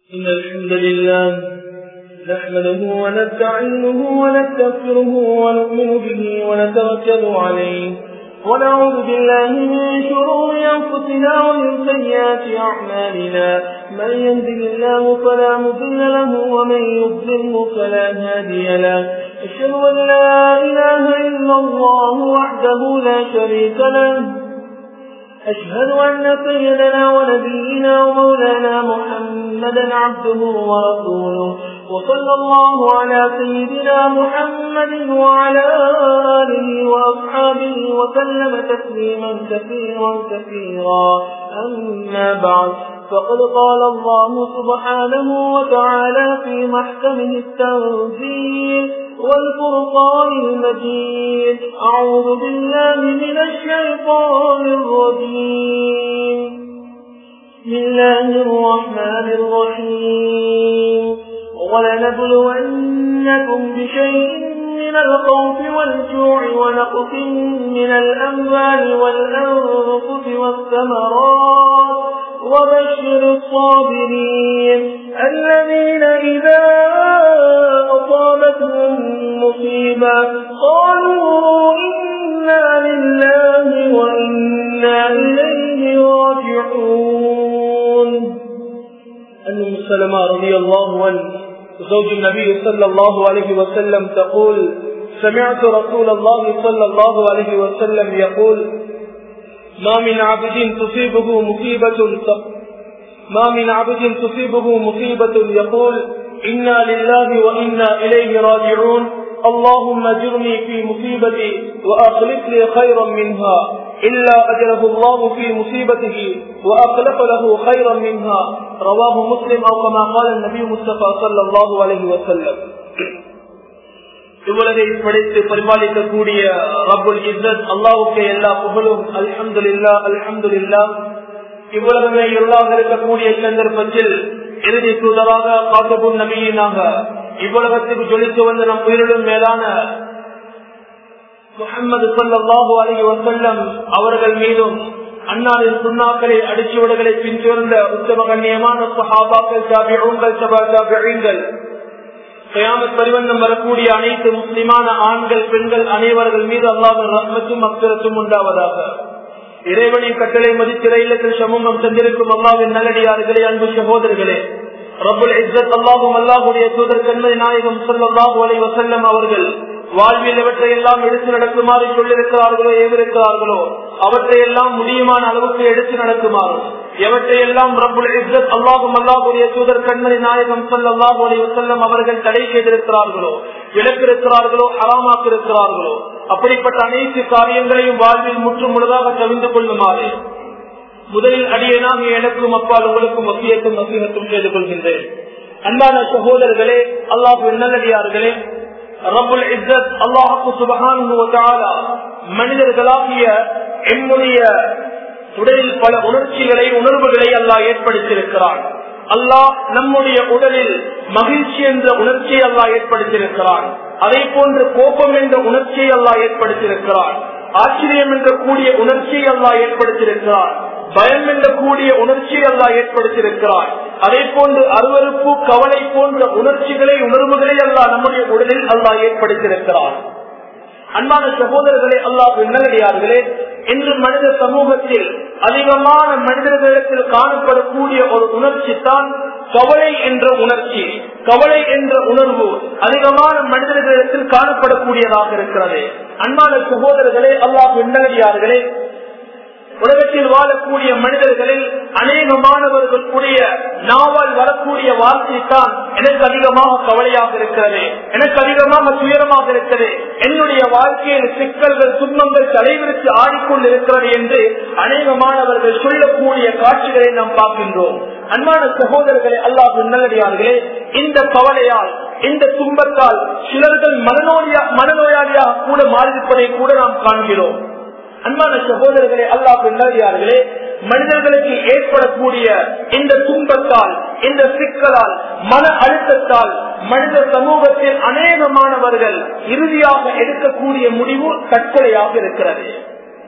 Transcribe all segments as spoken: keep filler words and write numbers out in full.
إن الحمد لله نحمده ونستعينه ونستغفره ونؤمن به ونتوكل عليه ونعوذ بالله من شرور أنفسنا ومن سيئات أعمالنا من يهده الله فلا مضل له ومن يضلل فلا هادي له أشهد أن لا إله إلا الله وحده لا شريك له أشهد أن سيدنا ونبينا ومولانا محمدا عبده ورسوله وصلى الله على سيدنا محمد وعلى آله وأصحابه وسلم تسليما كثيرا كثيرا أما بعد فقد قال الله سبحانه وتعالى في محكمه التنزيل والفرقان المجيد أعوذ بالله من الشيطان الرجيم بسم الله الرحمن الرحيم ولنبلونكم بشيء من الخوف والجوع ونقص من الأموال والأنفس والثمرات وبشر الصابرين الذين إذا أصابتهم مصيبة قالوا إنا لله وإنا إليه راجعون. أم سلمة رضي الله عنه زوج النبي صلى الله عليه وسلم تقول: سمعت رسول الله صلى الله عليه وسلم يقول: ما من عبد تصيبه مصيبة ما من عبد تصيبه مصيبة يقول إنا لله وإنا إليه راجعون اللهم اجرني في مصيبتي وأخلف لي خيرا منها إلا أجره الله في مصيبته وأخلف له خيرا منها. رواه مسلم أو كما قال النبي مصطفى صلى الله عليه وسلم. இவ்வளவை படைத்து பரிபாலிக்கக்கூடிய ரப்புல் இஸ்ஸத் அல்லாஹ்வுக்கே எல்லா புகழும். அல்ஹம்துலில்லாஹ் அல்ஹம்துலில்லாஹ். இவ்வளவுமே எல்லாம் இருக்கக்கூடிய சந்தர்ப்பத்தில் இறுதி தூதராக காத்தபுன் நபியினாக இவ்வளவத்துக்கு ஜொலித்து வந்த நம் உயிரிலும் மேலான முஹம்மது ஸல்லல்லாஹு அலைஹி வஸல்லம் அவர்கள் மீதும் அன்னாரின் சுன்னாக்களை அடிச்சுவடுகளை பின்தொடர்ந்த உத்தம கண்ணியமான ஸஹாபாக்கள், தாபிஊன்கள், தபா தாபிஈன்கள், கியாமத் பரிவந்தம் வரக்கூடிய அனைத்து முஸ்லிமான ஆண்கள் பெண்கள் அனைவர்கள் மீது அல்லாஹ்வின் ரஹ்மத்தும் மக்ஃபிரத்தும் உண்டாவதாக. இறைவனின் கட்டளை மதித்திர இல்லத்தில் சமூகம் தந்திருக்கும் அல்லாஹ்வின் நல்லடியார்களே, அன்பு சகோதரர்களே, ரப்புல் இஸ்ஸத் அல்லாஹும் அல்லாஹ்வுடைய தூதர் கண்மணி நாயகம் ஸல்லல்லாஹு அலைஹி வஸல்லம் அவர்கள் வாழ்வில் எவற்றை எல்லாம் எடுத்து நடக்குமாறு சொல்லிருக்கிறார்களோ ஏவிருக்கிறார்களோ அவற்றை எல்லாம் முடியுமான அளவுக்கு எடுத்து நடக்குமாறு, எவற்றை எல்லாம் ரப்புல் இஸ்ஸத் அல்லாஹும் அல்லாஹ்வுடைய தூதர் கண்மணி நாயகம் ஸல்லல்லாஹு அலைஹி வஸல்லம் அவர்கள் தடை செய்திருக்கிறார்களோ விலக்கிருக்கிறார்களோ ஹராமாக்கிருக்கிறார்களோ அப்படிப்பட்ட அனைத்து காரியங்களையும் வாழ்வில் முற்றும் முழுதாக தவிர்த்து கொள்ளுமாறு முதலில் அடியேனாக எனக்கும் அப்பால் உங்களுக்கும் வசியத்தும் நசீஹத்தும் செய்து கொள்கின்றேன். அன்பான சகோதரர்களே, அல்லாஹ்வின் நல்லடியார்களே, ரப்புல் இஸ்ஸத் அல்லாஹ் சுப்ஹானஹு வ தஆலா மனிதர்களாகிய என்னுடைய உடலில் பல உணர்ச்சிகளை உணர்வுகளை அல்லாஹ் ஏற்படுத்தியிருக்கிறான். அல்லாஹ் நம்முடைய உடலில் மகிழ்ச்சி என்ற உணர்ச்சியை அல்லாஹ் ஏற்படுத்தியிருக்கிறான். அதே போன்று கோபம் என்ற உணர்ச்சியை அல்லாஹ் ஏற்படுத்தியிருக்கிறான். ஆச்சரியம் என்ற கூடிய உணர்ச்சியை அல்லாஹ் ஏற்படுத்தியிருக்கிறான். பயம் என்ற கூடிய உணர்ச்சியை அல்லாஹ் ஏற்படுத்தியிருக்கிறான். அதே போன்று அருவருப்பு, கவலை போன்ற உணர்ச்சிகளை உணர்வுகளை அல்லாஹ் நம்முடைய உடலில் அல்லாஹ் ஏற்படுத்தியிருக்கிறான். அன்பான சகோதரர்களே, அல்லாஹ் நல்லடியார்களே, இன்று மனித சமூகத்தில் அதிகமான மனிதர்களிடத்தில் காணப்படக்கூடிய ஒரு உணர்ச்சி தான் கவலை என்ற உணர்ச்சி. கவலை என்ற உணர்வு அதிகமான மனிதர்களிடத்தில் காணப்படக்கூடியதாக இருக்கிறது. அன்பான சகோதரர்களே, அல்லாஹ் நல்லடியார்களே, உலகத்தில் வாழக்கூடிய மனிதர்களில் அநேகமானவர்களுடைய நாவால் வரக்கூடிய வார்த்தை தான் எனக்கு அதிகமாக கவலையாக இருக்கிறது, எனக்கு அதிகமாக துயரமாக இருக்கிறது, என்னுடைய வாழ்க்கையில் சிக்கல்கள் துன்பங்கள் தலைவிரித்து ஆடிக்கொண்டிருக்கிறது என்று அநேகமானவர்கள் சொல்லக்கூடிய காட்சிகளை நாம் பார்க்கின்றோம். அன்பான சகோதரர்களே, அல்லாஹ் நல்லடியார்களே, இந்த கவலையால் இந்த துன்பத்தால் சிலர்கள் மனநோயா மனநோயாளியாக கூட மாறியிருப்பதை கூட நாம் காண்கிறோம். அன்பான சகோதரர்களே, அல்லாஹ் நல்லடியார்களே, மனிதர்களுக்கு ஏற்படக்கூடிய இந்த துன்பத்தால் இந்த சிக்கலால் மன அழுத்தத்தால் மனித சமூகத்தில் அநேகமானவர்கள் இறுதியாக எடுக்கக்கூடிய முடிவு தற்கொலையாக இருக்கிறது.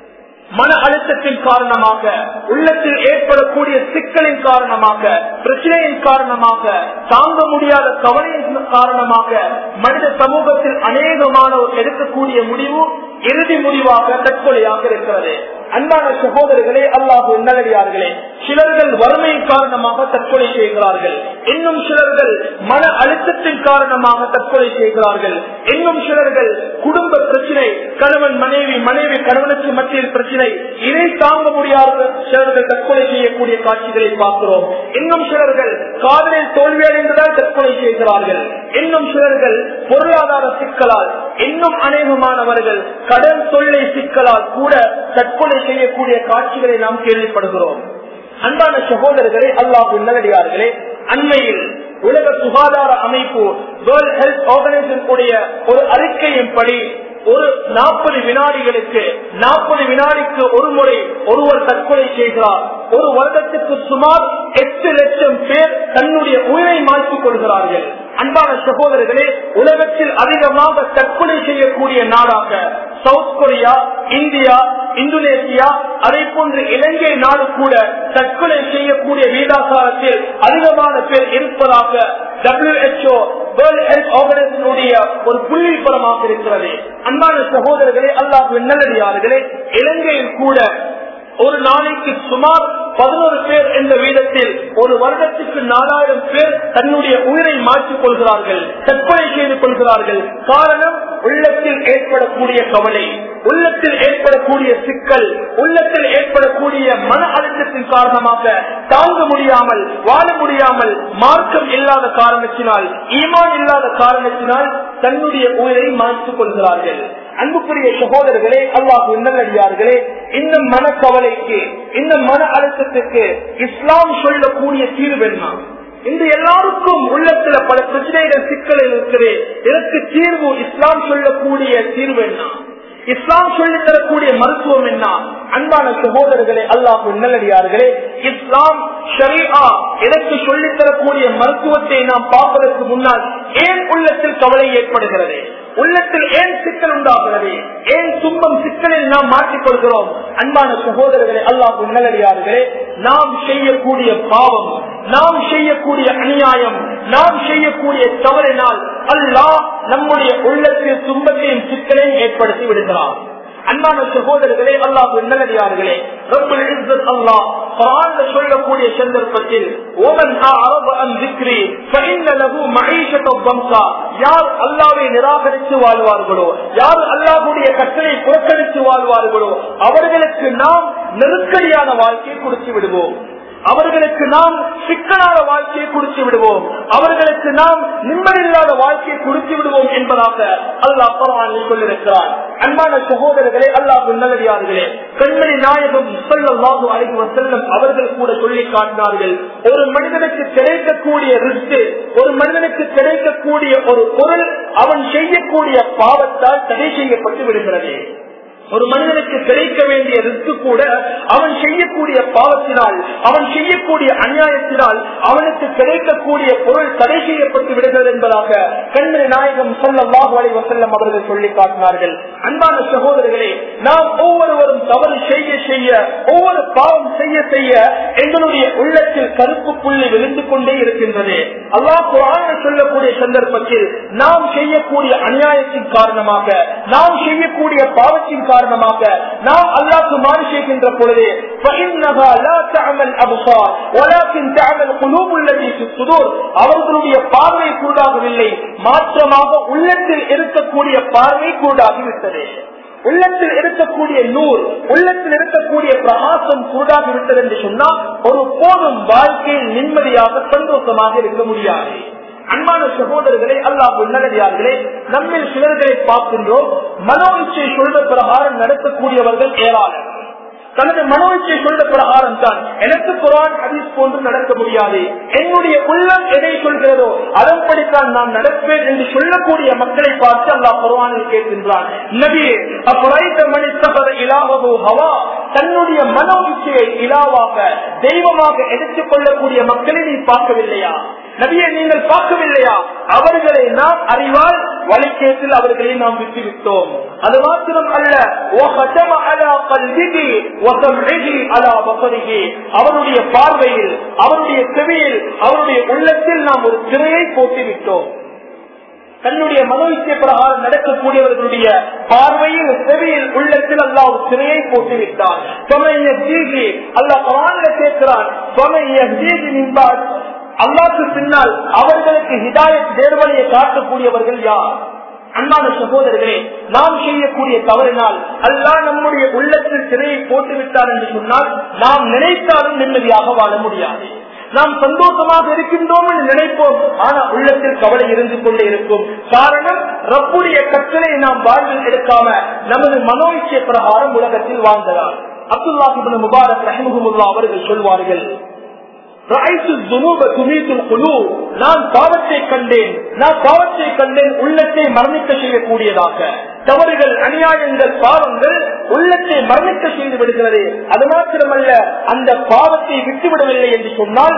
மன அழுத்தத்தின் காரணமாக, உள்ளத்தில் ஏற்படக்கூடிய சிக்கலின் காரணமாக, பிரச்சனையின் காரணமாக, தாங்க முடியாத கவலையின் காரணமாக மனித சமூகத்தில் அநேகமானோர் எடுக்கக்கூடிய முடிவு இறுதி முடிவாக தற்கொலையாக இருக்கிறது. அன்பான சகோதரர்களே, அல்லாஹ் நல்லடியார்களே, சிலர்கள் வறுமையின் காரணமாக தற்கொலை செய்கிறார்கள். இன்னும் சிலர்கள் மன அழுத்தத்தின் காரணமாக தற்கொலை செய்கிறார்கள். இன்னும் சிலர்கள் குடும்ப பிரச்சனை, கணவன் மனைவி, மனைவி கணவனுக்கு மத்தியில் பிரச்சனை, இதை தாங்க முடியாத சிலர்கள் தற்கொலை செய்யக்கூடிய காட்சிகளை பார்க்கிறோம். இன்னும் சிலர்கள் காதலில் தோல்வியடைந்ததால் தற்கொலை செய்கிறார்கள். இன்னும் சிலர்கள் பொருளாதார சிக்கலால், இன்னும் அநேகமானவர்கள் கடன் தொல்லை சிக்கலால் கூட தற்கொலை செய்யக்கூடிய காட்சிகளை நாம் கேள்விப்படுகிறோம். அன்பான சகோதரர்களே, அல்லாஹ் நல்லடியார்களே, அண்மையில் உலக சுகாதார அமைப்பு வேர்ல்ட் ஹெல்த் ஆர்கனைசேஷன் உடைய ஒரு அறிக்கையின்படி ஒரு நாற்பது வினாடிகளுக்கு நாற்பது வினாடிக்கு ஒரு முறை ஒருவர் தற்கொலை செய்கிறார். ஒரு வருடத்துக்கு சுமார் எட்டு லட்சம் பேர் தன்னுடைய உயிரை மாற்றிக் கொள்கிறார்கள். அன்பான சகோதரர்களே, உலகத்தில் அதிகமாக தற்கொலை செய்யக்கூடிய நாடாக சவுத் கொரியா, இந்தியா, இந்தோனேசியா, அதே போன்று இலங்கை நாடு கூட தற்கொலை செய்யக்கூடிய வீதாசாரத்தில் அதிகமான பேர் இருப்பதாக W H O world health ஆர்கனைசேஷனுடைய ஒரு புள்ளிவிபரமாக இருக்கிறது. அன்பான சகோதரர்களே, அல்லாஹ் நல்லடியார்களே, இலங்கையில் கூட ஒரு நாளைக்கு சுமார் பதினோரு பேர் என்ற வீதத்தில் ஒரு வருடத்துக்கு நாலாயிரம் பேர் தன்னுடைய உயிரை மாற்றிக் கொள்கிறார்கள், தற்கொலை செய்து கொள்கிறார்கள். காரணம், உள்ளத்தில் ஏற்படக்கூடிய கவலை, உள்ளத்தில் ஏற்படக்கூடிய சிக்கல், உள்ளத்தில் ஏற்படக்கூடிய மன அழுத்தத்தின் காரணமாக தாங்க முடியாமல், வாழ முடியாமல், மார்க்கம் இல்லாத காரணத்தினால், ஈமான் இல்லாத காரணத்தினால் தன்னுடைய உயிரை மாற்றிக் கொள்கிறார்கள். அன்புக்குரிய சகோதரர்களே, அல்லாஹ் நல்லடியார்களே, இந்த மனக்கவலைக்கு, இந்த மன அழுத்தத்துக்கு இஸ்லாம் சொல்லக்கூடிய தீர்வு என்ன? இந்த எல்லாருக்கும் உள்ளத்துல பல பிரச்சனைகள், சிக்கல் இருக்கிறது. இதற்கு தீர்வு இஸ்லாம் சொல்லக்கூடிய தீர்வு என்ன? இஸ்லாம் சொல்லித் தரக்கூடிய மருத்துவம் என்ன? அன்பான சகோதரர்களே, அல்லாஹ் நல்லடியார்களே, இஸ்லாம் ஷரீஆ இதற்கு சொல்லித் தரக்கூடிய மருத்துவத்தை நாம் பார்ப்பதற்கு முன்னால் ஏன் உள்ளத்தில் கவலை ஏற்படுகிறது, உள்ளத்தில் ஏன் சிக்கல் உண்டாகிறது, ஏன் துன்பம் சிக்கலில் நாம் மாற்றிக்கொள்கிறோம்? அன்பான சகோதரர்களே, அல்லாஹ் நல்லடியார்களே, நாம் செய்யக்கூடிய பாவம், நாம் செய்யக்கூடிய அநியாயம், நாம் செய்யக்கூடிய தவறினால் அல்லாஹ் நம்முடைய உள்ளத்தில் துன்பத்தையும் சிக்கலையும் ஏற்படுத்தி விடுகிறார். அன்பான சகோதரர்களே, அல்லாஹ் நல்லடியார்களே, ரப்புல் இஸ்ஸத் அல்லாஹ் குர்ஆன்ல சொல்லக்கூடிய சந்தர்ப்பத்தில் ஓமன் அஅரத அன் ذிக்ரி ஃபஇன்ன லஹு மஈஷத தம்ஸா, யார் அல்லாஹ்வை நிராகரித்து வாழ்வார்களோ, யார் அல்லாஹ்வுடைய கட்டளை புறக்கணித்து வாழ்வார்களோ அவர்களுக்கு நாம் நெருக்கடியான வாழ்க்கையை கொடுத்து விடுவோம், அவர்களுக்கு நாம் சிக்கலான வாழ்க்கையை கொடுத்து விடுவோம், அவர்களுக்கு நாம் நிம்மதியில்லாத வாழ்க்கையை கொடுத்து விடுவோம் என்பதாக அல்லாஹ் குர்ஆனில் சொல்லியிருக்கிறார். அன்பான சகோதரர்களே, அல்லாஹ் நல்லடியார்களே, கண்மணி நாயகம் ஸல்லல்லாஹு அலைஹி வஸல்லம் அவர்கள் கூட சொல்லி காட்டினார்கள், ஒரு மனிதனுக்கு கிடைக்கக்கூடிய ரிஸ்க், ஒரு மனிதனுக்கு கிடைக்கக்கூடிய ஒரு பொருள் அவன் செய்யக்கூடிய பாவத்தால் தடை செய்யப்பட்டு விடுகிறது. ஒரு மனிதனுக்கு கிடைக்க வேண்டிய ரிஸ்க் கூட அவன் செய்யக்கூடிய பாவத்தினால், அவன் செய்யக்கூடிய அநியாயத்தினால் அவனுக்கு கிடைக்கக்கூடிய பொருள் தடை செய்யப்பட்டு விடுகிறது என்பதாக கண்மணி நாயகம் ஸல்லல்லாஹு அலைஹி வஸல்லம் அவர்கள் சொல்லி காட்டினார்கள். அன்பான சகோதரர்களே, நாம் ஒவ்வொருவரும் தவறு செய்ய செய்ய, ஒவ்வொரு பாவம் செய்ய செய்ய எங்களுடைய உள்ளத்தில் கருப்பு புள்ளி விழுந்து கொண்டே இருக்கின்றது. அல்லாஹ் குர்ஆனில் சொல்லக்கூடிய சந்தர்ப்பத்தில் நாம் செய்யக்கூடிய அநியாயத்தின் காரணமாக, நாம் செய்யக்கூடிய பாவத்தின் காரணமாக நாம் அல்லாஹ்வுக்கு மாறு செய்கின்ற பொழுது அவர்களுடைய பார்வை கூடாகவில்லை, மாற்றமாக உள்ளத்தில் இருக்கக்கூடிய பார்வை கூடாகிவிட்டது. உள்ளத்தில் இருக்கக்கூடிய நூர், உள்ளத்தில் இருக்கக்கூடிய பிரகாசம் கூடாகிவிட்டது என்று சொன்னால் ஒரு போதும் வாழ்க்கையில் நிம்மதியாக சந்தோஷமாக இருக்க முடியாது. அன்பான சகோதரர்களே, அல்லாஹ் நல்லடியார்களே, நம்மில் சிலர்களை பார்க்கின்றோம், மனோ இச்சை சொல்ற பிரகாரம் நடத்தக்கூடியவர்கள் ஏராளம். தனது மனோ இச்சை சொல்ற பிரகாரம் தான் எனக்கு குர்ஆன் ஹதீஸ் போன்று நடக்க முடியாது, என்னுடைய உள்ளம் எதை சொல்கிறதோ அதன்படித்தான் நான் நடப்பேன் என்று சொல்லக்கூடிய மக்களை பார்த்து அல்லாஹ் குர்ஆனில் கேட்கின்றான், நபியே அஃபரைத மன் இத்தகத இலாஹு ஹவா, தன்னுடைய மனோ இச்சையை இலாவாக, தெய்வமாக எடுத்துக் கொள்ளக்கூடிய மக்களை நீ பார்க்கவில்லையா? நபியை நீங்கள் பார்க்கவில்லையா? அவர்களை நாம் அறிவால் வழிகேட்டில் அவர்களை நாம் விட்டுவிட்டோம். அது மாத்திரம் அல்ல, அவருடைய பார்வையில், அவருடைய செவியில், அவருடைய உள்ளத்தில் நாம் ஒரு திரையை போட்டுவிட்டோம். தன்னுடைய மனோ இச்சை பிரகாரம் நடக்கக்கூடியவர்களுடைய பார்வையில், செவியில், உள்ளத்தில் அல்லாஹ் ஒரு திரையை போட்டுவிட்டார். அல்லாஹ் குர்ஆன்ல கேட்கிறான், அல்லாஹ்வுக்கு பின்னால் அவர்களுக்கு ஹிதாயத் நேர்வழியை காட்டக்கூடியவர்கள் யார்? அன்பான சகோதரர்களே, நாம் செய்யக்கூடிய தவறினால் அல்லாஹ் நம்முடைய உள்ளத்தில் திரையை போட்டுவிட்டார் என்று சொன்னால் நாம் நினைத்தாலும் நிம்மதியாக வாழ முடியாது. நாம் சந்தோஷமாக இருக்கின்றோம் என்று நினைப்போம், ஆனா உள்ளத்தில் கவலை இருந்து கொண்டே இருக்கும். காரணம், ரப்புடைய கட்டளை நாம் வாழ்வில் எடுக்காம நமது மனோ இச்சை பிரகாரம் உலகத்தில் வாழ்ந்ததால். அப்துல்லாஹ் இப்னு முபாரக் ரஹிமஹுல்லாஹ் அவர்கள் சொல்வார்கள், நான் பாவத்தை கண்டேன், நான் பாவத்தை கண்டேன் உள்ளத்தை மரணிக்க செய்யக்கூடியதாக. தவறுகள், அநியாயங்கள், பாவங்கள் உள்ளத்தை மரணிக்க செய்து விடுகிறது. அது மாத்திரமல்ல, அந்த பாவத்தை விட்டுவிடவில்லை என்று சொன்னால்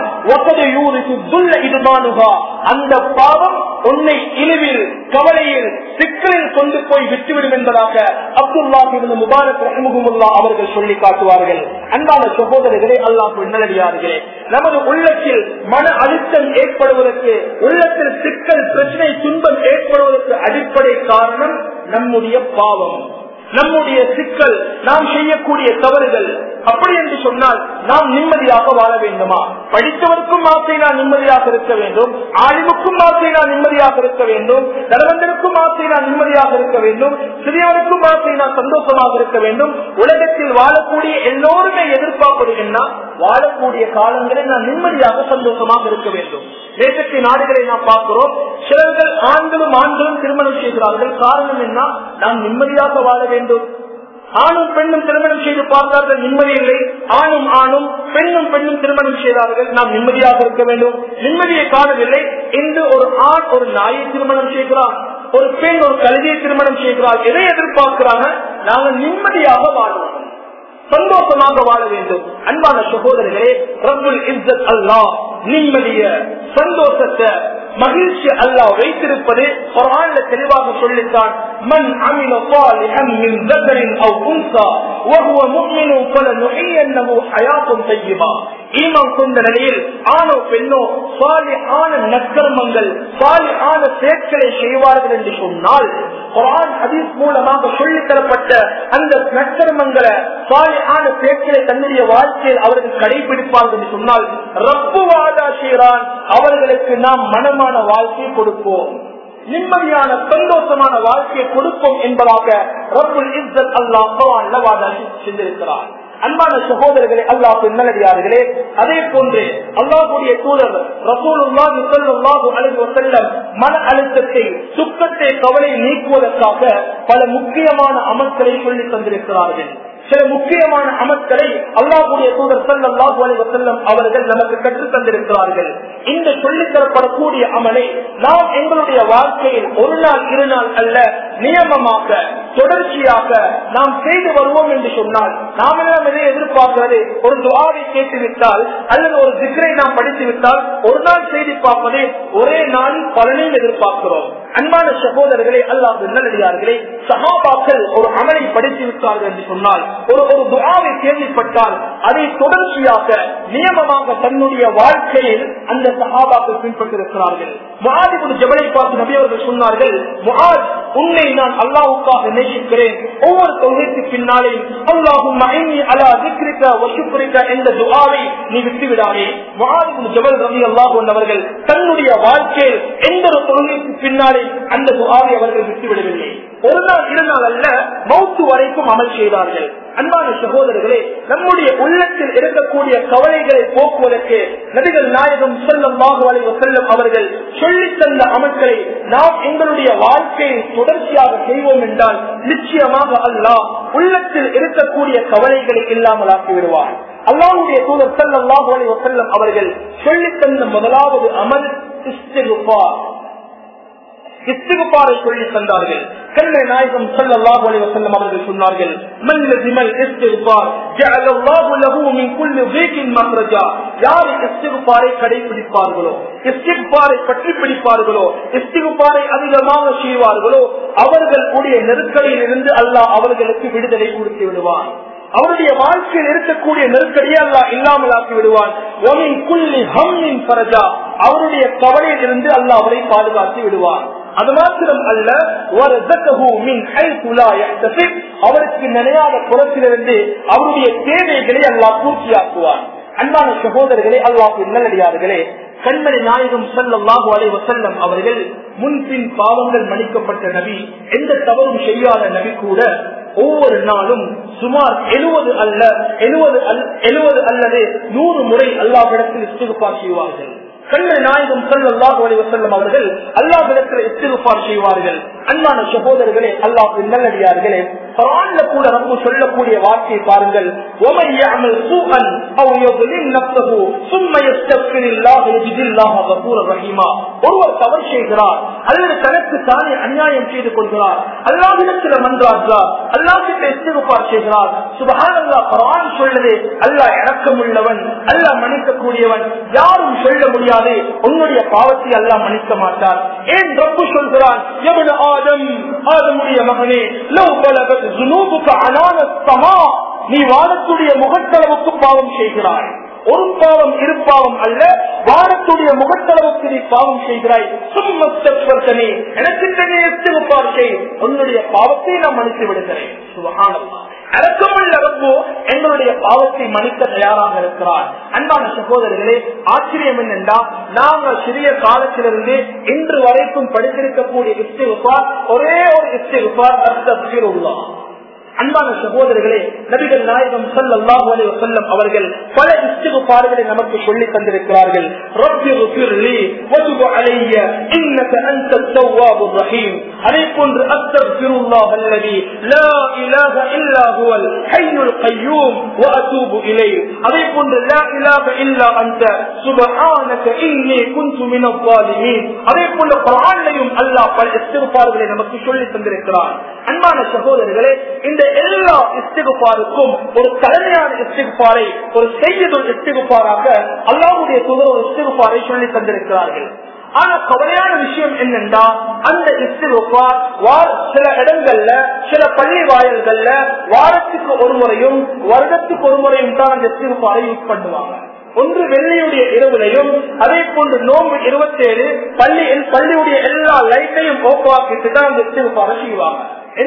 அந்த பாவம் உன்னை இழிவில், கவலையில், சிக்கலில் கொண்டு போய் விட்டுவிடும் என்பதாக அப்துல்லாஹ் இப்னு முபாரக் ரஹிமஹுல்லாஹ் அவர்கள் சொல்லி காட்டுவார்கள். அன்பான சகோதரர்களே, அல்லாஹ் நல்லடியார்களே, நமது உள்ளத்தில் மன அழுத்தம் ஏற்படுவதற்கு, உள்ளத்தில் சிக்கல், பிரச்சனை, துன்பம் ஏற்படுவதற்கு அடிப்படை காரணம் நம்முடைய பாவம், நம்முடைய சிக்கல், நாம் செய்யக்கூடிய தவறுகள். அப்படி என்று சொன்னால் நாம் நிம்மதியாக வாழ வேண்டுமா? படித்தவருக்கும் ஆசை நான் நிம்மதியாக இருக்க வேண்டும், ஆலிமுக்கும் ஆசை நான் நிம்மதியாக இருக்க வேண்டும், தனவந்தனுக்கும் ஆசை நான் நிம்மதியாக இருக்க வேண்டும், சிறியவருக்கும் ஆசை நான் சந்தோஷமாக இருக்க வேண்டும். உலகத்தில் வாழக்கூடிய எல்லோருமே எதிர்பார்ப்படுகின்றன வாழக்கூடிய காலங்களில் நான் நிம்மதியாக சந்தோஷமாக இருக்க வேண்டும். தேசத்திய நாடுகளை நாம் பார்க்கிறோம், சிலர்கள் ஆண்களும் ஆண்களும் திருமணம் செய்கிறார்கள். காரணம் என்ன? நாம் நிம்மதியாக வாழ வேண்டும். ஆணும் பெண்ணும் திருமணம் செய்து பார்த்தார்கள், நிம்மதி இல்லை. ஆணும் ஆணும், பெண்ணும் பெண்ணும் திருமணம் செய்தார்கள், நாம் நிம்மதியாக இருக்க வேண்டும். நிம்மதியை காணவில்லை. இன்று ஒரு ஆண் ஒரு நாயை திருமணம் செய்கிறார், ஒரு பெண் ஒரு கழுதையை திருமணம் செய்கிறார். எதை எதிர்பார்க்கிறாங்க? நாங்கள் நிம்மதியாக வாழுவோம், சந்தோஷமாக வாழ வேண்டும். அன்பான சகோதரர்களே, ரப்புல் இஸ்ஸத் அல்லாஹ் நிம்மதிய, சந்தோஷத்தை, மகிழ்ச்சி அல்லாஹ் வைத்திருப்பது குர்ஆன்ல தெளிவாக சொல்லித்தான். மன் அமில ஸாலிஹன் மின் ذكرின் அவ் உன்ஸா வஹுவ முஃமினுன் ஃபலனுஹியன்னஹு ஹயாத்தன் தய்யிபா. ஈமான் கொண்ட நிலையில் ஆணோ பெண்ணோ சாலிஹான நற்கர்மங்கள், சாலிஹான செயல்களை செய்வார்கள் என்று சொன்னால், குர்ஆன் ஹதீஸ் மூலமாக சொல்லித் தரப்பட்ட அந்த நற்கர்மங்களை, சாலிஹான செயல்களை தன்னுடைய வாழ்க்கையில் அவர்கள் கடைபிடிப்பார்கள் என்று சொன்னால், ரப்பு வாதா செய்கிறான், அவர்களுக்கு நாம் மனமான வாழ்க்கையை கொடுப்போம், நிம்மதியான சந்தோஷமான வாழ்க்கையை கொடுப்போம் என்பதாக ரப்புல் இஸ்ஸத் அல்லாஹ் குர்ஆன்ல வாதா செஞ்சிருக்கிறார். அன்பான சகோதரர்களே, அல்லாஹ்வுடைய நல்லடியார்களே, அதே போன்று அல்லாஹ்வுடைய தூதர் ரசூலுல்லாஹி ஸல்லல்லாஹு அலைஹி வஸல்லம் மன அழுத்தத்தை, துக்கத்தை, கவலை நீக்குவதற்காக பல முக்கியமான அமல்களை சொல்லி தந்திருக்கிறார்கள். சில முக்கியமான அமல்களை அல்லாஹ்வுடைய தூதர் ஸல்லல்லாஹு அலைஹி வஸல்லம் அவர்கள் நமக்கு கற்றுத் தந்திருக்கிறார்கள். இந்த சொல்லித் தரப்படக்கூடிய அமலை நாம் எங்களுடைய வாழ்க்கையில் ஒரு நாள் இரு நாள் அல்ல, நியமமாக தொடர்ச்சியாக நாம் செய்து வருவோம் என்று சொன்னால், நாம் எல்லாம் எதை எதிர்பார்க்கிறது? ஒரு துஆவை கேட்டுவிட்டால் அல்லது ஒரு திக்ரை நாம் படித்து விட்டால் ஒரு நாள் செய்தி பார்ப்பதை ஒரே நாளில் பலனையும் எதிர்பார்க்கிறோம். அன்பான சகோதரர்களே, அல்லாஹ்வுடைய நல்லடியார்களே, சஹாபாக்கள் ஒரு அமலை படித்து விட்டார்கள் என்று சொன்னால், ஒரு ஒரு துஆவை கேள்விப்பட்டால் அதை தொடர்ச்சியாக நியமமாக தன்னுடைய வாழ்க்கையில் அந்த சஹாபாக்கள் பின்பற்றிருக்கிறார்கள். முஆத் இப்னு ஜபலை பார்த்து நபி அவர்கள் சொன்னார்கள், முஆத், உன்னை நான் அல்லாஹ்வுக்காக நேசிக்கிறேன். ஒவ்வொரு தொழுகைக்கு பின்னாலே அல்லாஹும்ம இன்னி அலா திக்ரிக வ ஷுக்ரிக என்ற துஆவை நீ விட்டுவிடாதே. முஆத் இப்னு ஜபல் ரலியல்லாஹு அன்ஹு அவர்கள் தன்னுடைய வாழ்க்கையில் எந்த ஒரு தொழுகைக்கு பின்னாலே அந்த துஆவை அவர்கள் விட்டுவிடவில்லை. ஒரு நாள் இரு நாள் அல்ல, மௌத்து வரைக்கும் அமல் செய்தார்கள். அன்பான சகோதரர்களே, நம்முடைய உள்ளத்தில் இருக்கக்கூடிய கவலைகளை போக்குவதற்கு நபிகள் நாயகம் ஸல்லல்லாஹு அலைஹி வஸல்லம் அவர்கள் சொல்லித் தந்த அமல்களை நாம் எங்களுடைய வாழ்க்கையில் தொடர்ச்சியாக செய்வோம் என்றால் நிச்சயமாக அல்லாஹ் உள்ளத்தில் இருக்கக்கூடிய கவலைகளை இல்லாமல் ஆக்கி விடுவார். அல்லாஹ்வுடைய தூதர் ஸல்லல்லாஹு அலைஹி வஸல்லம் அவர்கள் சொல்லித் தந்த முதலாவது அமல் இஸ்திக்ஃபார். இஸ்திக்பாரை சொல்லி தந்தார்கள். கண்மை நாயகம் ஸல்லல்லாஹு அலைஹி வஸல்லம் அவர்கள் சொன்னார்கள், மல்லதிமல் இஸ்திக்பார் ஜஅலல்லாஹு லஹு மின் குல்லி தீகின் மக்ரஜா. யார் இஸ்திக்பாரை கடைபிடிப்பார்களோ, இஸ்திக்பாரை பற்றி பிடிப்பார்களோ, இஸ்திக்பாரை அதிகமாக செய்வார்களோ, அவர்களுடைய நெருக்கடியில் இருந்து அல்லாஹ் அவர்களுக்கு விடுதலை கொடுத்து விடுவான். அவருடைய வாழ்க்கையில் இருக்கக்கூடிய நெருக்கடியை அல்லாஹ் இல்லாமல் ஆக்கி விடுவான். அவருடைய கவலையில் இருந்து அல்லாஹ் அவரை பாதுகாத்து விடுவான். அது மாத்திரம் அல்ல, அவருக்கு நினையாத புறத்திலிருந்து அவருடைய தேவைகளை அல்லாஹ் பூர்த்தியாக்குவான். அன்பான சகோதரர்களே, அல்லாஹ் நல்லடியார்களே, கண்மணி நாயகம் ஸல்லல்லாஹு அலைஹி வஸல்லம் அவர்கள் முன்பின் பாவங்கள் மன்னிக்கப்பட்ட நபி, எந்த தவறும் செய்யாத நபி கூட ஒவ்வொரு நாளும் சுமார் எழுபது அல்ல எழுபது எழுபது அல்லது நூறு முறை அல்லாஹ்விடத்தில் இஸ்திக்பார் செய்வார்கள். கண்மணி நாயகம் ஸல்லல்லாஹு அலைஹி வஸல்லம் அவர்கள் அல்லாஹ்விடத்தில் இஸ்திக்பார் செய்வார்கள். அன்பான சகோதரர்களே, அல்லாஹ்வின் நல்லடியார்களே, குர்ஆன்ல கூட ரப்பு சொல்லக்கூடிய வார்த்தை பாருங்கள், وَمَن يَعْمَلْ سُوءًا أَوْ يَظْلِمْ نَفْسَهُ ثُمَّ يَسْتَغْفِرِ اللَّهَ يَجِدِ اللَّهَ غَفُورًا رَحِيمًا. ஒருவர் தவறு செய்கிறார் அல்லது தனக்கு தானே அநியாயம் செய்து கொள்கிறார், அல்லாஹ்விடத்தில் மன்றாடுகிறார், அல்லாஹ்விடத்தில் இஸ்திக்பார் செய்கிறார். சுப்ஹானல்லாஹ், குர்ஆன் சொல்லுது, அல்லாஹ் இரக்கமுள்ளவன், அல்லாஹ் மன்னிக்கக்கூடியவன். யாரும் சொல்ல முடியாது உன்னுடைய பாவத்தை அல்லாஹ் மன்னிக்க மாட்டார். ஏன் ரப்பு சொல்கிறான், யப்ன ஆதம், ஆதமுடைய மகனே, லவ் பலகத் ذنوبك عنان السماء, நீ வானத்துடைய முகத்தளவுக்கு பாவம் செய்கிறாய். ஒரு பாவம் இரு பாவம் அல்ல, வானத்துடைய முகத்தளவுக்கு நீ பாவம் செய்கிறாய். சும்மஸ்தக்பர்தனி, எனக்கு தனி இஸ்திக்பார் செய், உன்னுடைய பாவத்தை நான் மன்னித்து விடுகிறேன். சுப்ஹானல்லாஹ், இரக்கமுள்ள ரப்பு எங்களுடைய பாவத்தை மன்னிக்க தயாராக இருக்கிறார். அன்பான சகோதரர்களே, ஆச்சரியம் என்னென்றால், நாங்கள் சிறிய காலத்திலிருந்து இன்று வரைக்கும் படித்திருக்கக்கூடிய இஸ்திக்பார் ஒரே ஒரு இஸ்திக்பார், அஸ்தக்ஃபிருல்லாஹ். அன்பான சகோதரர்களே, நபிகள் நாயகம் ஸல்லல்லாஹு அலைஹி வஸல்லம் அவர்கள் பல இஸ்திக்பார்களை நமக்கு சொல்லி தந்திருக்கிறார்கள். ரப்பி ஃபிர்லி வதுப் அலைய இன்னக அன்தத் தவ்வாபுர் ரஹீம். அதேபோன்று அஸ்தக்ஃபிருல்லாஹ் அல்லதி லா இலாஹ இல்லா ஹுவல் ஹய்யுல் கய்யூம் வ அதூபு இலைஹி. அதேபோன்று லா இலாஹ இல்லா அன்த சுப்ஹானக இன்னி குன்து மினல் ஸாலிமீன். அதேபோன்று குர்ஆனிலும் அல்லாஹ் பல இஸ்திக்பார்களை நமக்கு சொல்லி தந்திருக்கிறார். அன்பான சகோதரர்களே, இந்த எல்லா இஸ்திக்பாருக்கும் ஒரு தலைமையான இஸ்திக்பாரை, ஒரு செய்யுதுல் இஸ்திக்பாராக அல்லாஹ்வுடைய தூதர் ஒரு இஸ்திக்பாரை சொல்லி தந்திருக்கிறார்கள். ஆனா கவலையான விஷயம் என்னென்றா, அந்த இஸ்திக்பார் சில இடங்கள்ல, சில பள்ளி வாயில்கள்ல வாரத்துக்கு ஒரு முறையும் வருடத்துக்கு ஒரு முறையும் தான் அந்த இஸ்திக்பாரை யூஸ் பண்ணுவாங்க. ஒன்று வெள்ளியுடைய இரவுலையும், அதே போன்று நோம்பு இருபத்தி ஏழு பள்ளியில் பள்ளியுடைய எல்லா லைட்டையும் ஓப்பாக்கிட்டு தான் அந்த இஸ்திக்பாரை செய்வாங்க.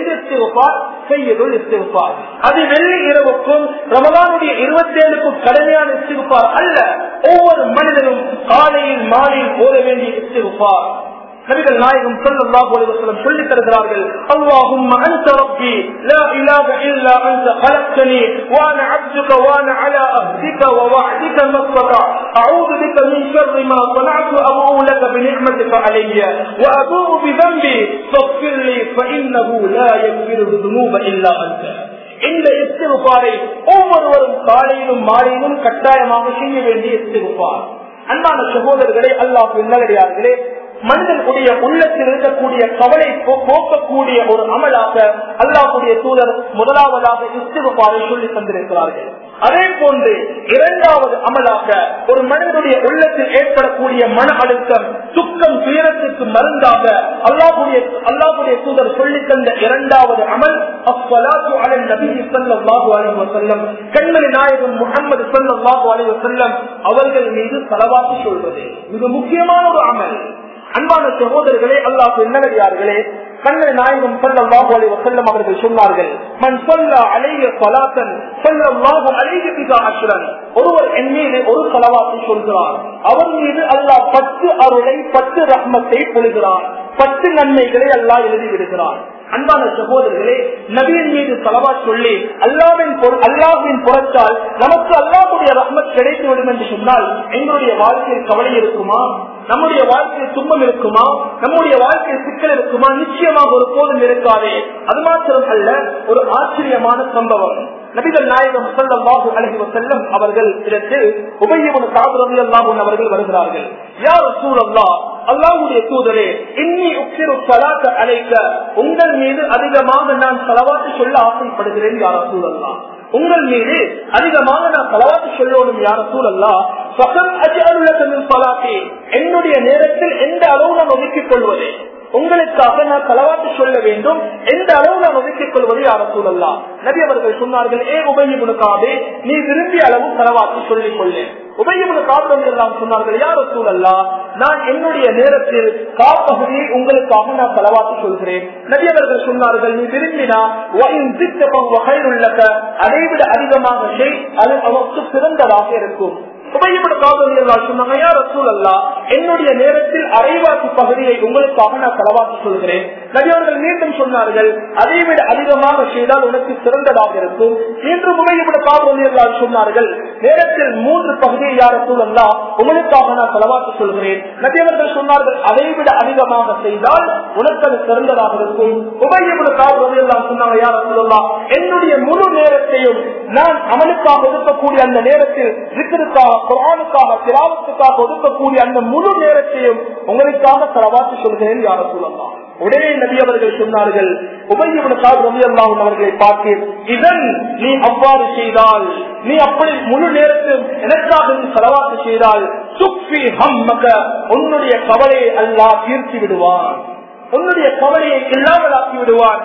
அது வெள்ளி இரவுக்கும் ரமலானுடைய இருபத்தி ஏழுக்கும் கடுமையான இஸ்திக்பார் அல்ல. ஒவ்வொரு மனிதனும் காலையில் மாலையில் ஓத வேண்டிய இஸ்திக்பார். நபிகள் நாயகம் ஸல்லல்லாஹு அலைஹி வஸல்லம் சொல்லி தருகிறார்கள், அல்லாஹும்ம அன்த ரப்பி லா இலாஹ இல்லா அன்த خلقتني وانا عبدك وانا على عهدك ووعدك ما استطعت اعوذ بك من شر ما صنعت ابوء لك بنعمتك علي وابوء بذنبي فاغفر لي فانه لا يغفر الذنوب الا انت. இந்த இஸ்திக்பாரை ஒவ்வொருவரும் காலையிலும் மாலையிலும் கட்டாயமாக செய்ய வேண்டிய இஸ்திக்பார். அன்பான சகோதரர்களே, அல்லாஹ்வின் நல்லடியார்களே, மனிதனுடைய உள்ளத்தில் இருக்கக்கூடிய கவலை போக்கக்கூடிய ஒரு அமலாக அல்லாஹ்வுடைய தூதர் முதலாவதாக இஸ்திக்பாரை சொல்லி தந்திருக்கிறார்கள். அதே போன்று இரண்டாவது அமலாக ஒரு மனிதனுடைய உள்ளத்தில் ஏற்படக்கூடிய மன அழுத்தம், துக்கம், துயரத்துக்கு மருந்தாக அல்லாஹ்வுடைய அல்லாஹ்வுடைய தூதர் சொல்லி தந்த இரண்டாவது அமல் அஸ்ஸலாத்து அலன் நபி ஸல்லல்லாஹு அலைஹி வஸல்லம், கண்மணி நாயகம் முஹம்மது ஸல்லல்லாஹு அலைஹி வஸல்லம் அவர்கள் மீது ஸலவாத் சொல்வது மிக முக்கியமான ஒரு அமல். அன்பான சகோதரர்களே, அல்லாஹ்வின் நல்லடியார்களே, கண்மணி நாயகம் ஸல்லல்லாஹு அலைஹி வஸல்லம் அவர்கள் சொன்னார்கள், மன் ஸல்லா அலைஹி ஸலாத்தன் ஸல்லல்லாஹு அலைஹி பிஹா அஷ்ரன். ஒருவர் என் மீது ஒரு ஸலவாத்தை சொல்கிறார், அவர் மீது அல்லாஹ் பத்து அருளை, பத்து ரஹ்மத்தை பொழிகிறார், பத்து நன்மைகளை அல்லாஹ் எழுதி விடுகிறார். அன்பான சகோதரர்களே, நபியின் மீது ஸலவாத் சொல்லி அல்லாஹ்வின் அல்லாஹ்வின் புறத்தால் நமக்கு அல்லாஹ்வுடைய ரஹ்மத் கிடைத்துவிடும் என்று சொன்னால் எங்களுடைய வாழ்க்கையில் கவலை இருக்குமா? நம்முடைய வாழ்க்கையில் துன்பம் இருக்குமா? நம்முடைய வாழ்க்கையில் சிக்கல் இருக்குமா? நிச்சயமாக ஒரு போதும் இருக்காதே. அது மாத்திரம் அல்ல, ஒரு ஆச்சரியமான சம்பவம். நபிகள் நாயகம் ஸல்லல்லாஹு அலைஹி வஸல்லம் அவர்கள் இடத்தில் உபய் இப்னு கஅப் ரலியல்லாஹு அன்ஹு அவர்கள் வருகிறார்கள். யா ரசூலல்லாஹ், அல்லாஹ்வுடைய அல்லாஹ்வுடைய தூதரே இன்னி உக்ஸிரு ஸலாத்த அலைக்க, உங்கள் மீது அதிகமாக நான் ஸலவாத் சொல்ல ஆசைப்படுகிறேன் யா ரசூலல்லாஹ், உங்கள் மீது அதிகமாக நான் ஸலவாத் சொல்லணும் யா ரசூலல்லாஹ். ஃபகம் அஜஅலு லக மின் ஸலாத்தி, என்னுடைய நேரத்தில் எந்த அளவு நான் ஒதுக்கிக் கொள்வது, உங்களுக்காக நான் ஸலவாத் சொல்ல வேண்டும், எந்த அளவு நான் ஒதுக்கிக் கொள்வது யா ரசூலல்லாஹ். நபி அவர்கள் சொன்னார்கள், ஏ உபய் இப்னு கஅப், நீ விரும்பிய அளவு ஸலவாத் சொல்லிக் கொள்ளு. உபய் இப்னு கஅப் ரலியல்லாஹு அன்ஹு சொன்னார்கள், யா ரசூலல்லாஹ், நான் என்னுடைய நேரத்தில் காப்பகுதியை உங்களுக்காக நான் ஸலவாத் சொல்கிறேன். நபி அவர்கள் சொன்னார்கள், நீ விரும்பினா வஇன் ஜித்தக வகைருல் லக, அதைவிட அதிகமாக செய், அது அவருக்கு சிறந்ததாக இருக்கும். என்னுடைய நேரத்தில் அரைவாசி பகுதியை உங்களுக்காக நான் ஸலவாத் சொல்கிறேன். நபி அவர்கள் மீண்டும் சொன்னார்கள், அதைவிட அதிகமாக செய்தால் உனக்கு சிறந்ததாக இருக்கும். இன்று முறையப்பட காவல் சொன்னார்கள், நேரத்தில் மூன்று பகுதியை யா ரசூலல்லாஹ் உங்களுக்காக நான் ஸலவாத் சொல்கிறேன். நபி அவர்கள் சொன்னார்கள், அதைவிட அதிகமாக செய்தால் உனக்கு அது சிறந்ததாக இருக்கும். உபய்யப்பட காவல் சொன்னாங்க, யா ரசூலல்லாஹ், என்னுடைய முழு நேரத்தையும் நான் அமலுக்காக ஒதுக்கக்கூடிய அந்த நேரத்தில் ஸிக்ருக்காக, குர்ஆனுக்காக, திலாவத்துக்காக ஒதுக்கக்கூடிய அந்த முழு நேரத்தையும் உங்களுக்காக ஸலவாத் சொல்கிறேன் யா ரசூலல்லாஹ். உடனே நபி அவர்கள் சொன்னார்கள், உபய் இப்னு கஅப் ரலியல்லாஹு அன்ஹு அவர்களை பார்த்து, இதன் நீ அவ்வாறு செய்தால், நீ அப்படி முழு நேரத்தில் எனக்காக நீ ஸலவாத் செய்தால், சுக்ஃபி ஹம்மக, உன்னுடைய கவலையை அல்லாஹ் தீர்த்து விடுவான், உன்னுடைய கவலையை இல்லாமலாக்கி விடுவான்.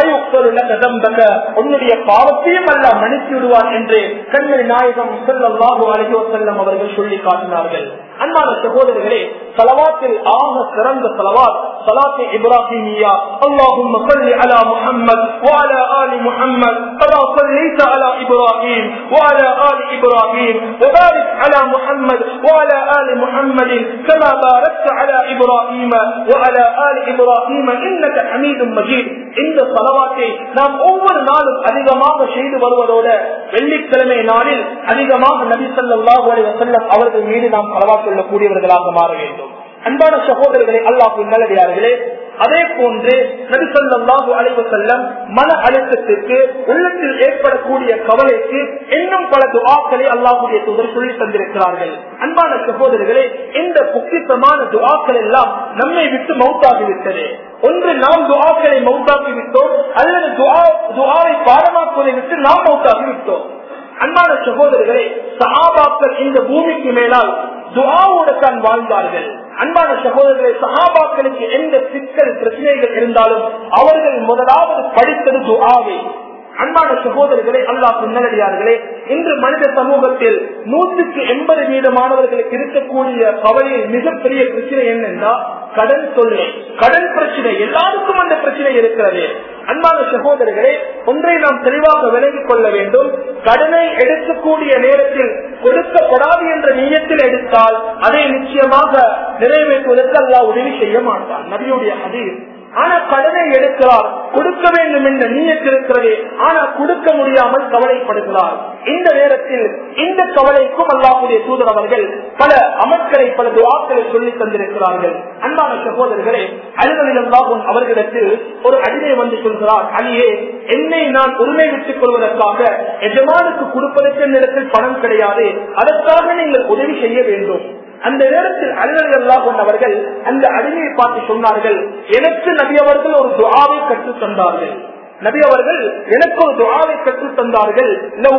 உன்னுடைய பாவத்தையும் அல்லாஹ் மன்னித்து விடுவான் என்று கண்மணி நாயகம் ஸல்லல்லாஹு அலைஹி வஸல்லம் அவர்கள் சொல்லி காட்டினார்கள். அன்பான சகோதரர்களே, ஸலவாத்தில் ஆக சிறந்த ஸலவாத் ஸலாத் இப்ராஹிமியா. அல்லாஹும்ம ஸல்லி அலா முஹம்மத் வ அலா ஆலி முஹம்மத் கமா ஸல்லைத அலா இப்ராஹீம் வ அலா ஆலி இப்ராஹீம் வ பாரிக் அலா முஹம்மத் வ அலா ஆலி முஹம்மத் கமா பாரக்த அலா இப்ராஹீம் வ அலா ஆலி இப்ராஹீம் இன்னக ஹமீதும் மஜீத். இந்த ஸலவாத்தை நாம் ஒவ்வொரு நாளும் அதிகமாக செய்து வருவதோடு வெள்ளிக்கிழமை நாளில் அதிகமாக நபி ஸல்லல்லாஹு அலைஹி வஸல்லம் அவர்கள் மீது நாம் ஸலவாத் சொல்லக்கூடியவர்களாக மாற வேண்டும். அன்பான சகோதரர்களே, அல்லாஹ்வின் நல்லடியார்களே, அதே போன்று நபி ஸல்லல்லாஹு அலைஹி வஸல்லம் மன அழுத்தத்திற்கு, உள்ளத்தில் ஏற்படக்கூடிய கவலைக்கு இன்னும் பல துஆக்களை அல்லாஹ்வுடைய தூதர் சொல்லி தந்திருக்கிறார்கள். அன்பான சகோதரர்களே, இந்த பொக்கிஷமான துஆக்கள் எல்லாம் நம்மை விட்டு மௌத்தாகிவிட்டது. ஒன்று நாம் துஆக்களை மௌத்தாக்கி விட்டோம், அல்லது துஆவை பாடமாக்குவதை விட்டு நாம் மௌத்தாகி விட்டோம். அன்பான சகோதரர்களே, சஹாபாக்கள் இந்த பூமிக்கு மேலால் துஆவோடு தான் வாழ்ந்தார்கள். அன்பான சகோதரர்களே, சஹாபாக்களுக்கு எந்த சிக்கல் பிரச்சனைகள் இருந்தாலும் அவர்கள் முதலாவது படித்தது துஆவை. அன்பான சகோதரர்களே, அல்லாஹ் நல்லடியார்களே, இன்று மனித சமூகத்தில் நூற்றுக்கு எண்பது வீதமானவர்களுக்கு இருக்கக்கூடிய கவலையில் மிகப்பெரிய பிரச்சனை என்னென்றா கடன் தொல்லை, கடன் பிரச்சனை. எல்லாருக்கும் அந்த பிரச்சனை இருக்கிறது. அன்பான சகோதரர்களே, ஒன்றை நாம் தெளிவாக விலகிக் கொள்ள வேண்டும். கடனை எடுக்கக்கூடிய நேரத்தில் கொடுக்கப்படாது என்ற நியத்தில் எடுத்தால் அதை நிச்சயமாக நிறைவேற்றுவதற்கு அல்லாஹ் உதவி செய்ய மாட்டான். நபியுடைய ஹதீஸ். ஆனா கடனை எடுக்கிறார், கொடுக்க வேண்டும் என்ற நியத்து இருக்கிறது, ஆனா கொடுக்க முடியாமல் கவலைப்படுகிறார். இந்த நேரத்தில் இந்த கவலைக்கும் அல்லாஹ்வுடைய தூதர் அவர்கள் பல அமல்களை, பல துஆக்களை சொல்லி தந்திருக்கிறார்கள். அன்பான சகோதரர்களே, அலி ரலியல்லாஹு அன்ஹு அவர்களிடத்தில் ஒரு அடிமை வந்து சொல்கிறார், அலியே, என்னை நான் உரிமை விட்டுக் கொள்வதற்காக எஜமானுக்கு கொடுப்பதற்கு நேரத்தில் பணம் கிடையாது, அதற்காக நீங்கள் உதவி செய்ய வேண்டும். அந்த நேரத்தில் அலி ரலியல்லாஹு அன்ஹு அவர்கள் அந்த அடிமையை பார்த்து சொன்னார்கள், எனக்கு நபி அவர்கள் ஒரு துஆவை கற்றுத் தந்தார்கள். நபி அவர்கள் எனக்கு ஒரு துஆவை கற்றுத் தந்தார்கள்.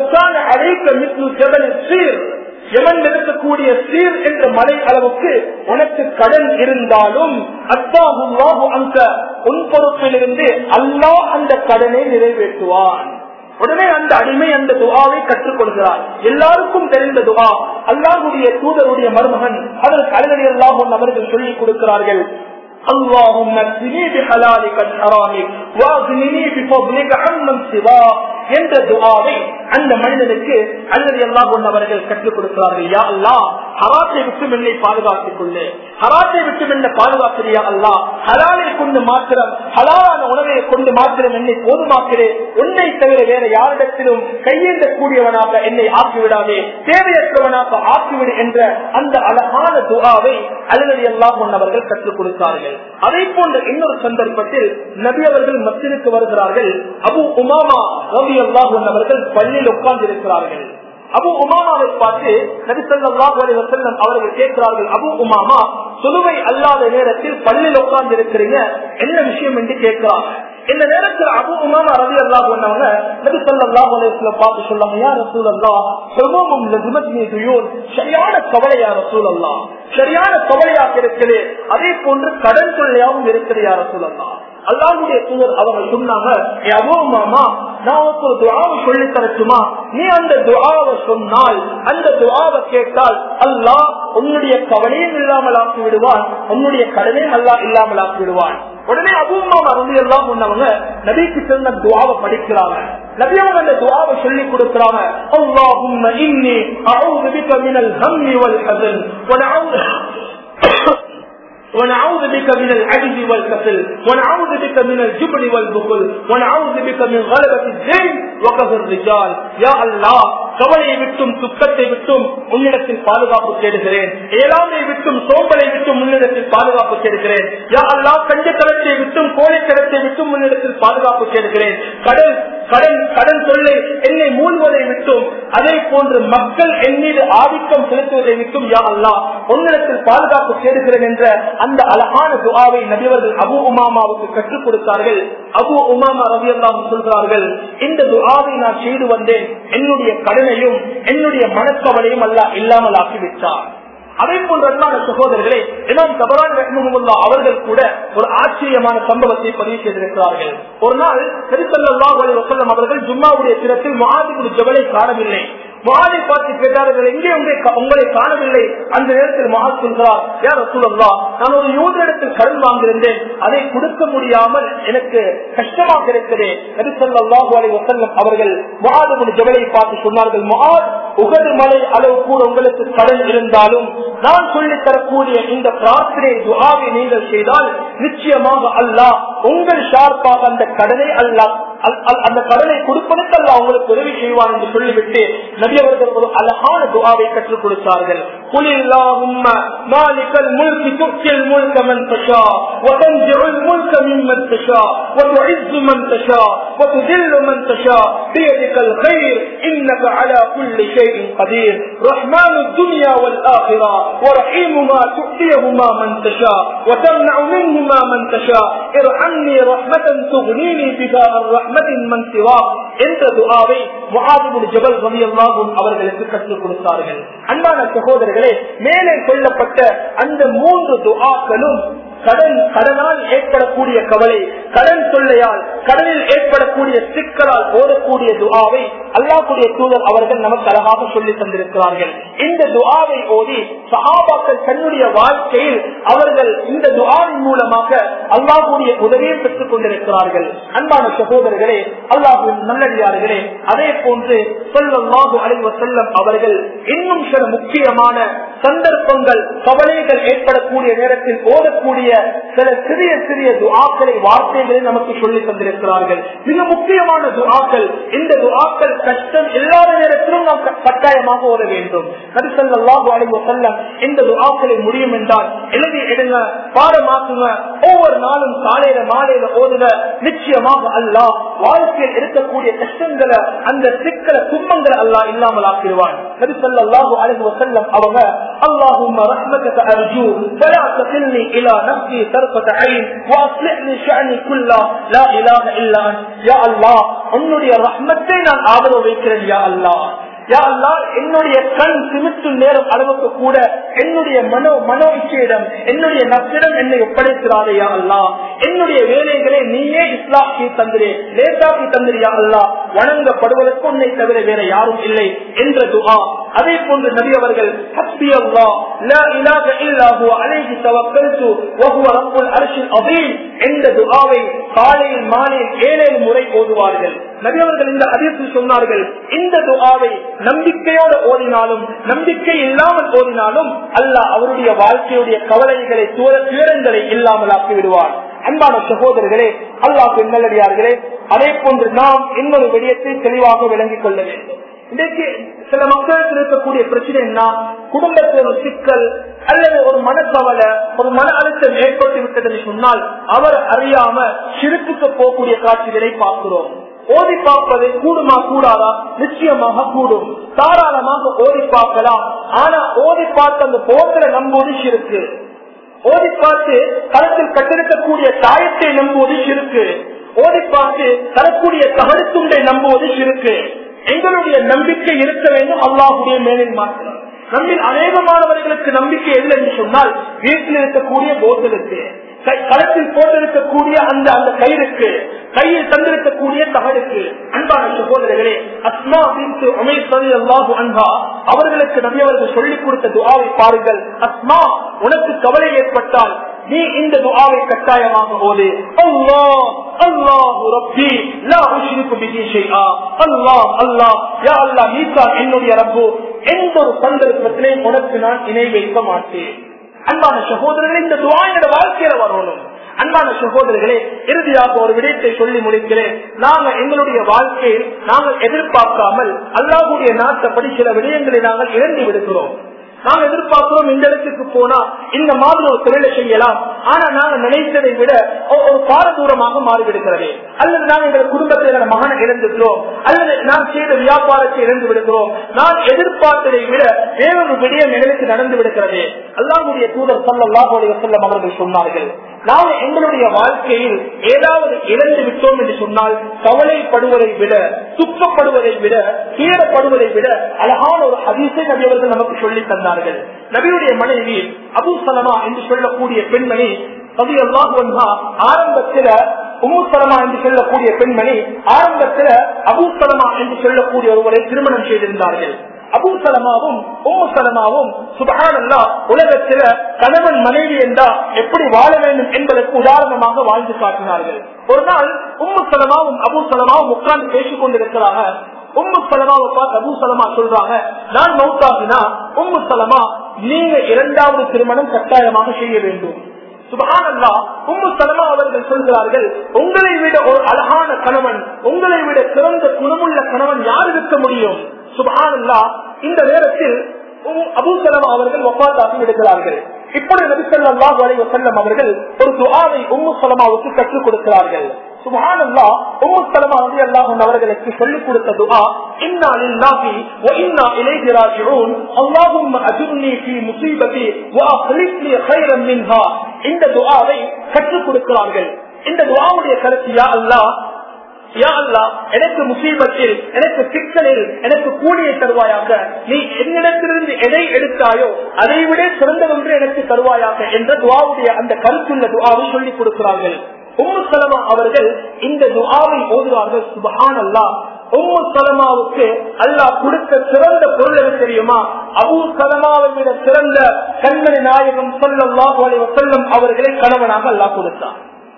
யமன் இருக்கக்கூடிய சீர் என்ற மலை அளவுக்கு உனக்கு கடன் இருந்தாலும் அல்லாஹு அங்க உன் பொறுப்பிலிருந்து அல்லாஹ் அந்த கடனை நிறைவேற்றுவான். உடனே அந்த அடிமை அந்த துஆவை கற்றுக் கொடுக்கிறார். எல்லாருக்கும் தெரிந்த துஆ. அல்லாஹ்வுடைய தூதருடைய மருமகன் அதற்கு அலி ரலியல்லாஹு அன்ஹு அவர்கள் சொல்லிக் கொடுக்கிறார்கள், اللهم اكفني بحلالك الحرام واغنني بفضلك عمن سواك என்ற துஆவை அந்த மனிதனுக்கு அல்லாஹ் ரலியல்லாஹு அன்ஹு அவர்கள் கற்றுக் கொடுக்கிறார்கள். யா அல்லாஹ், ஹராத்தை விட்டு என்னை பாதுகாத்துக் கொள்ளு, ஹராத்தை விட்டு என்னை பாதுகாக்கிறியா அல்லாஹ், ஹலாலை கொண்டு மாத்திரம், ஹலாலான உணவை கொண்டு மாத்திரம் என்னை போதுமாக்கிறே, உன்னை தவிர வேற யாரிடத்திலும் கையேந்த கூடியவனாக என்னை ஆக்கிவிடாதே, தேவையற்றவனாக ஆக்கிவிடு என்ற அந்த அழகான துஆவை அல்லாஹ் ரலியல்லாஹு அன்ஹு அவர்கள் கற்றுக் கொடுத்தார்கள். அதே போன்ற இன்னொரு சந்தர்ப்பத்தில் நபி அவர்கள் மஸ்ஜிதுக்கு வருகிறார்கள். அபு உமாமா ரலியல்லாஹு அன்ஹு அவர்கள் பள்ளியில் உட்கார்ந்து இருக்கிறார்கள். அபு உமாமாவை பார்த்து நபி ஸல்லல்லாஹு அலைஹி வஸல்லம் அவர்கள் கேட்கிறார்கள், அபு உமாமா, தொழுகை அல்லாத நேரத்தில் பள்ளியில் உட்கார்ந்து இருக்கிறீங்க, என்ன விஷயம் என்று கேட்கிறாங்க. இந்த நேரத்தில் அபு உமாமா ரலியல்லாஹு அன்ஹு நபி ஸல்லல்லாஹு அலைஹி வஸல்லம் பார்த்து சொன்னாங்க, யா ரசூலல்லாஹ், ஹுமூமும் லஸிமத்னி துயூன், சரியான கவலை யா ரசூலல்லாஹ், சரியான கவலையாக இருக்குது, அதே போன்று கடன் தொல்லையாகவும் இருக்குது யா ரசூலல்லாஹ். அல்லாஹ்வுடைய தூதர் அவர்கள் சொன்னாங்க, அபு உமாமா, நான் ஒரு துஆவை சொல்லி தரட்டுமா? நீ அந்த துஆவை சொன்னால், அந்த துஆவை கேட்டால் அல்லாஹ் உன்னுடைய கவலையும் இல்லாமல் ஆக்கி விடுவான், உன்னுடைய கடனையும் அல்லாஹ் இல்லாமல் ஆக்கி விடுவான். உடனே அபூ உமாமா ரலியல்லாஹு அன்ஹு நபிக்கு சொன்ன துஆவை படிக்கிறாங்க. நபி அவங்க அந்த துஆவை சொல்லி கொடுக்கிறாங்க. அல்லாஹும்ம இன்னி அஊது பிக மினல் ஹம்மி வல் ஹஸன் வ ونعوذ بك من العجز والكسل ونعوذ بك من الجبن والبخل ونعوذ بك من غلبة الدين وقهر الرجال. يا الله, கவலையை விட்டும் துக்கத்தை விட்டும் உன்னிடத்தில் பாதுகாப்பு தேடுகிறேன், ஏழாமை விட்டும் சோம்பலை விட்டும் உன்னிடத்தில் பாதுகாப்பு தேடுகிறேன். யா அல்லாஹ், கஞ்சத்தனத்தை விட்டும் கோழைத்தனத்தை விட்டும் உன்னிடத்தில் பாதுகாப்பு தேடுகிறேன். கடன் கடன் கடன் தொல்லை என்னை மூழ்வதை விட்டும், அதே போன்று மக்கள் என் மீது ஆதிக்கம் செலுத்துவதை விட்டும் யா அல்லாஹ் உன்னிடத்தில் பாதுகாப்பு தேடுகிறேன் என்ற அந்த அழகான துஆவை நபியவர்கள் அபூ உமாமாவுக்கு கற்றுக் கொடுத்தார்கள். அபூ உமாமா ரலியல்லாஹு அன்ஹு சொல்கிறார்கள், இந்த துஆவை நான் செய்து வந்தேன், என்னுடைய கடனையும் என்னுடைய மனக்கவலையும் அல்லாஹ் இல்லாமல் ஆக்கிவிட்டார். அதே போன்ற அன்பான சகோதரர்களே, இமாம் தபரானி ரஹ்மத்துல்லாஹி அவர்கள் கூட ஒரு ஆச்சரியமான சம்பவத்தை பதிவு செய்திருக்கிறார்கள். ஒரு நாள் நபி ஸல்லல்லாஹு அலைஹி வஸல்லம் அவர்கள் ஜும்மாவுடைய தினத்தில் முஆத் இப்னு ஜபலை காணவில்லை. முஆதை பார்த்து கேட்டார்கள், எங்கே உங்களை காணவில்லை? அந்த நேரத்தில் முஆத் சொல்கிறார், யா ரசூலல்லாஹ், நான் ஒரு யூதரிடத்தில் கடன் வாங்கியிருந்தேன், அதை கொடுக்க முடியாமல் எனக்கு கஷ்டமாக இருக்கிறது. நபி ஸல்லல்லாஹு அலைஹி வஸல்லம் அவர்கள் முஆத் இப்னு ஜபலை பார்த்து சொன்னார்கள், முஆத், உஹது மலை அளவு கூட உங்களுக்கு கடன் இருந்தாலும் நான் சொல்லித் தரக்கூடிய இந்த பிரார்த்தனை துஆவை நீங்கள் செய்தால் நிச்சயமாக அல்லாஹ் உங்கள் ஷார்ப்பாக அந்த கடனை அல்லாஹ் அந்த கடனை கொடுப்பதற்கு அல்லாஹ் உங்களுக்கு உதவி செய்வான் என்று சொல்லிவிட்டு நபி அவர்கள் ஒரு அழகான துஆவை கற்றுக் கொடுத்தார்கள். குலில்லாஹும்ம மாலிகல் முல்கி துக்தில் முல்க மன் தஷா வ தன்ஜிஉல் முல்க மிம்மன் தஷா வ துஇஸ்ஸு மன் தஷா வ துதில்லு மன் தஷா பியதிகல் கைர் இன்னக அலா குல்லி ஷைஇன் கதீர் ரஹ்மானுத் துன்யா வல் ஆখিরা ورحيمهما تؤتيهما من تشاء وتمنع منهما من تشاء ارحمني رحمة تغنيني بها الرحمة من سواك என்ற துஆவை முஆத் இப்னு ஜபல் ரலியல்லாஹு அன்ஹு அவர்களுக்கு கற்றுக் கொடுத்தார்கள். அன்பான சகோதரர்களே, மேலே சொல்லப்பட்ட அந்த மூன்று துஆக்களும் கடன் கடனால் ஏற்படக்கூடிய கவலை, கடன் தொல்லையால் கடனில் ஏற்படக்கூடிய சிக்கலால் ஓடக்கூடிய துஆவை அல்லாஹ்வுடைய தூதர் அவர்கள் நமக்கு அழகாக சொல்லி தந்திருக்கிறார்கள். இந்த துஆவை ஓதி சஹாபாக்கள் தன்னுடைய வாழ்க்கையில் அவர்கள் இந்த துஆவின் மூலமாக அல்லாஹ்வுடைய உதவியை பெற்றுக் கொண்டிருக்கிறார்கள். அன்பான சகோதரர்களே, அல்லாஹ்வின் நல்லடியார்களே, அதே போன்று ஸல்லல்லாஹு அலைஹி வஸல்லம் அவர்கள் இன்னும் சில முக்கியமான சந்தர்ப்பங்கள், கவலைகள் ஏற்படக்கூடிய நேரத்தில் ஓடக்கூடிய சில சிறிய சிறிய துஆக்களை, வார்த்தைகளை நமக்கு சொல்லி தந்திருக்கிறார்கள். மிக முக்கியமான துஆக்கள். இந்த துஆக்கள் கஷ்டம் இல்லாத நேரத்திலும் நாம் கட்டாயமாக ஓட வேண்டும். நபி ஸல்லல்லாஹு அலைஹி வஸல்லம் இந்த துஆக்களை முடியும் என்றால் எழுதி எடுங்க, பாடமாக்குங்க, ஒவ்வொரு நாளும் காலையில மாலையில ஓதுங்க. நிச்சயமாக அல்லாஹ் வாழ்க்கையில் இருக்கக்கூடிய கஷ்டங்களை, அந்த சிக்கல துன்பங்களை அல்லாஹ் இல்லாமல் ஆக்கிடுவான். நபி ஸல்லல்லாஹு அலைஹி வஸல்லம் அவங்க اللهم رحمتك ارجو فلا تكلني الى نفسي طرفة عين واصلح لي شأني كله لا اله الا انت. يا الله, உன்னுடைய ரஹ்மத்தை நான் ஆதரவு வைக்கிறேன். யா அல்லாஹ், யா அல்லாஹ், என்னுடைய கண் சிமிட்டும் நேரம் அளவுக்கு கூட என்னுடைய மனோ மனோ இச்சையிடம், என்னுடைய நப்பிடம் என்னை ஒப்படைக்கிறாரே. யா அல்லாஹ், என்னுடைய வேலைகளை நீயே இஸ்லாஹி தந்திரே, லேசாக்கி தந்திரியா அல்லாஹ், வணங்கப்படுவதற்கு உன்னை தவிர வேற யாரும் இல்லை என்ற துஆ. அதே போன்று நபி அவர்கள் ஹஸ்பி அல்லாஹ் லா இலாஹ இல்லா ஹுவ அலைஹி தவக்கல்து வ ஹுவ ரப்புல் அர்ஷில் அதீம் என்ற துஆவை காலையில் மாலையில் ஏழு முறை ஓதுவார்கள். நபி அவர்கள் இந்த ஹதீஸில் சொன்னார்கள், இந்த துஆவை நம்பிக்கையோடு ஓதினாலும் நம்பிக்கை இல்லாமல் ஓதினாலும் அல்லாஹ் அவருடைய வாழ்க்கையுடைய கவலைகளை, துயரங்களை இல்லாமல் ஆக்கி விடுவார். அன்பான சகோதரர்களே, அல்லாஹ்வின் நல்லடியார்களே, அதே போன்று நாம் இன்னொரு விடயத்தை தெளிவாக விளங்கிக் கொள்ள வேண்டும். இன்றைக்கு சில மக்களுக்கு இருக்கக்கூடிய பிரச்சனை என்ன? குடும்பத்தில் ஒரு சிக்கல் அல்லது ஒரு மனக்கவலை, ஒரு மன அழுத்தம் ஏற்பட்டு விட்டது சொன்னால் அவர் அறியாம ஷிர்க்குக்கு போகக்கூடிய காட்சிகளை பார்க்கிறோம். ஓதி பார்ப்பது கூடுமா கூடாதா? நிச்சயமாக கூடும், தாராளமாக ஓதி பார்க்கலாம். ஆனா ஓதி பார்த்து அந்த போர்களை நம்புவது ஷிர்க். ஓதி பார்த்து களத்தில் கட்டிருக்கக்கூடிய தாயத்தை நம்புவது ஷிர்க். ஓதி பார்த்து தரக்கூடிய தகடுத்துண்டை நம்புவது ஷிர்க். எங்களுடைய நம்பிக்கை இருக்க வேண்டும் அல்லாஹ்வுடைய மேலில் மாத்திரம். நம்மில் அநேகமானவர்களுக்கு நம்பிக்கை இல்லை என்று சொன்னால் வீட்டில் இருக்கக்கூடிய போத்தலுக்கு, களத்தில் போட்டிருக்கக்கூடிய அந்த அந்த கயிறுக்கு, கையில் தந்திருக்கக்கூடிய தகடுக்கு. அன்பான சகோதரர்களே, அஸ்மா பின்த் உமைஸ் ரலியல்லாஹு அன்ஹா அவர்களுக்கு நபி அவர்கள் சொல்லிக் கொடுத்த துஆவை பாருங்கள். அஸ்மா, உனக்கு கவலை ஏற்பட்டால் நீ இந்த துஆவை கட்டாயமாக ஓது. அல்லாஹ் அல்லாஹு ரப்பி லா உஷ்ரிகு பிஹி ஷைஆ. அல்லாஹ் அல்லாஹ் யா அல்லாஹ், நீதான் என்னுடைய ரப்பு, எந்த ஒரு சந்தர்ப்பத்திலே உனக்கு நான் இணை வைக்க மாட்டேன். அன்பான சகோதரர்களே, இந்த துஆ என்னோட வாழ்க்கையில வரணும். அன்பான சகோதரர்களே, இறுதியாக ஒரு விடயத்தை சொல்லி முடிக்கிறேன். நாங்க எங்களுடைய வாழ்க்கையில் நாங்கள் எதிர்பார்க்காமல் அல்லாஹ்வுடைய நாட்டப்படி சில விடயங்களை நாங்கள் இழந்து விடுகிறோம். நாங்கள் எதிர்பார்க்கிறோம் இந்த இடத்துக்கு போனா இந்த மாதிரி ஒரு தொழிலை செய்யலாம், ஆனா நாங்க நினைத்ததை விட ஒரு பாரதூரமாக மாறிவிடுகிறது. அல்லது நாங்கள் எங்கள் குடும்பத்தில் மகனை இழந்துக்கிறோம், அல்லது நாம் செய்த வியாபாரத்தை இழந்து விடுகிறோம். நான் எதிர்பார்த்ததை விட வேறொரு விடயம் எங்களுக்கு நடந்து விடுகிறது. அல்லாஹ்வுடைய தூதர் ஸல்லல்லாஹு அலைஹி வஸல்லம் அவர்கள் சொன்னார்கள், நாம் எங்களுடைய வாழ்க்கையில் ஏதாவது இழந்து விட்டோம் என்று சொன்னால் கவலைப்படுவதை விட, துக்கப்படுவதை விட, கீழப்படுவதை விட அழகான ஒரு ஹதீஸை நபி அவர்கள் நமக்கு சொல்லி தந்தார்கள். நபியுடைய மனைவி அபூ சலமா என்று சொல்லக்கூடிய பெண்மணி ரலியல்லாஹு அன்ஹா ஆரம்பத்தில உம்மு சலமா என்று சொல்லக்கூடிய பெண்மணி ஆரம்பத்தில அபூ சலமா என்று சொல்லக்கூடிய ஒருவரை திருமணம் செய்திருந்தார்கள். அபூ சலமாவும் உம்மு சலமாவும் சுப்ஹானல்லாஹ் உலகத்தில கணவன் மனைவி என்றா எப்படி வாழ வேண்டும் என்பதற்கு உதாரணமாக வாழ்ந்து காட்டினார்கள். ஒரு நாள் உம்மு சலமாவும் அபூ சலமாவும் உட்கார்ந்து பேசிக் கொண்டிருக்கிறாங்க. உம்மு சலமாவை பார்த்து அபூ சலமா சொல்றாங்க, நான் மௌத்தாகினா உம்மு சலமா நீங்க இரண்டாவது திருமணம் கட்டாயமாக செய்ய வேண்டும். சுப்ஹானல்லாஹ், உம்மு சலமா அவர்கள் சொல்கிறார்கள், உங்களை விட ஒரு அழகான கணவன், உங்களை விட சிறந்த குணமுள்ள கணவன் யார் இருக்க முடியும்? சுப்ஹானல்லாஹ், இந்த நேரத்தில் அபூ சலமா அவர்கள் வஃபாத்தாகி விடுகிறார்கள். இப்பொழுது நபி ஸல்லல்லாஹு அலைஹி வஸல்லம் அவர்கள் ஒரு துஆவை உம்மு சலமாவுக்கு கற்றுக் கொடுக்கிறார்கள். சுப்ஹானல்லாஹ், உம்மு சலமா ரலியல்லாஹு அன்ஹா அவர்களுக்கு சொல்லிக் கொடுத்த துஆ, இன்னா லில்லாஹி வ இன்னா இலைஹி ராஜிஊன், அல்லாஹும்ம அஜிர்னி ஃபீ முஸீபதி வ அக்லிஃப் லி கைரன் மின்ஹா. இந்த துஆவை கற்றுக் கொடுக்கிறார்கள். இந்த துஆவுடைய கருத்து, யா அல்லாஹ், யா அல்லாஹ், எனக்கு முசீபத்தில், எனக்கு சிக்கலில் எனக்கு கூலியை தருவாயாக, நீ என்னிடத்திலிருந்து எதை எடுத்தாயோ அதை விட சிறந்ததொன்று எனக்கு தருவாயாக என்ற துஆவுடைய அந்த கருத்துள்ள துஆவை சொல்லிக் கொடுக்கிறார்கள். உம்மு சலமா அவர்கள் இந்த துஆவை ஓதுவார்கள். சுப்ஹானல்லாஹ், உம்மு சலமாவுக்கு அல்லாஹ் கொடுத்த சிறந்த பொருள் தெரியுமா? அபூ சலமாவை விட சிறந்த கண்மணி நாயகம் ஸல்லல்லாஹு அலைஹி வஸல்லம் அவர்களை கணவனாக அல்லாஹ் கொடுத்தார்.